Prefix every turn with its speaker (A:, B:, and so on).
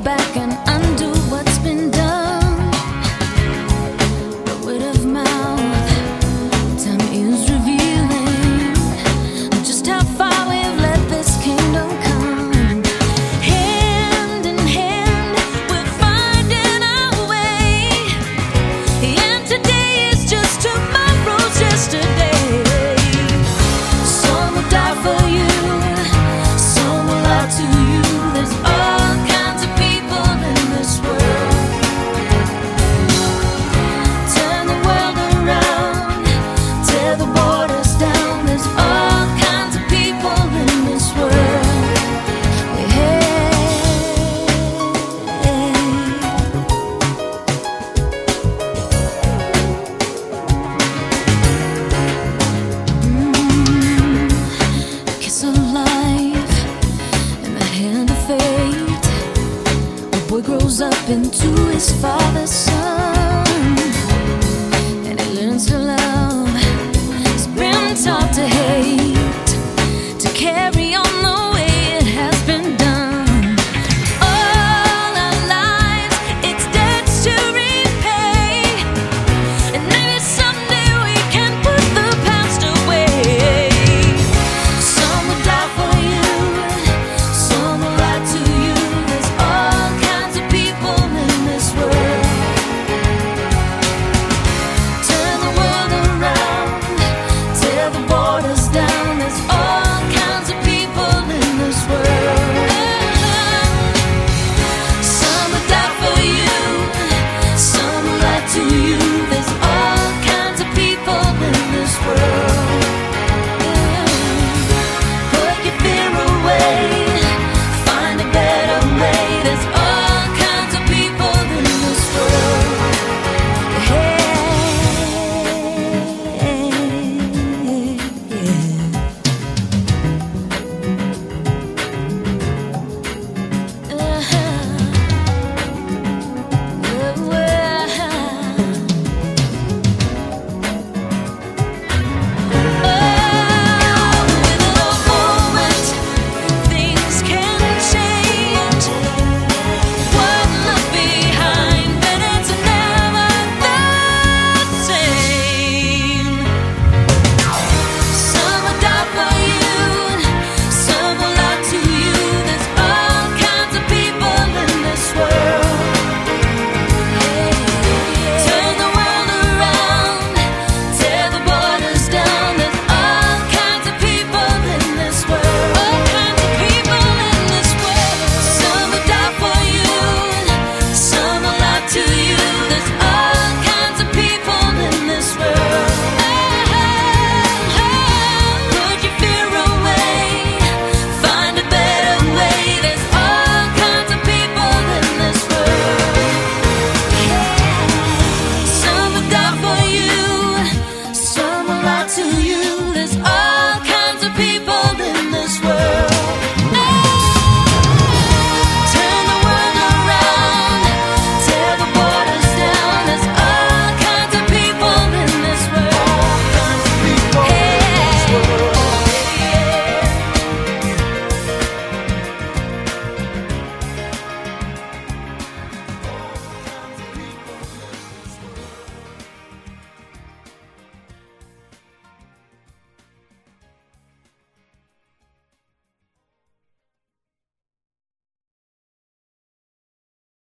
A: back and undo what's been done. The word of mouth, time is revealing just how far we've let this kingdom come. Hand in hand, we're finding our way, and today is just tomorrow's yesterday. Some will die for you, some will lie to you. There's all kinds of people in this world. Turn the world around, tear the borders down. There's all kinds of people in this world. Kiss of life and the hand of fate. A boy grows up into his father's son.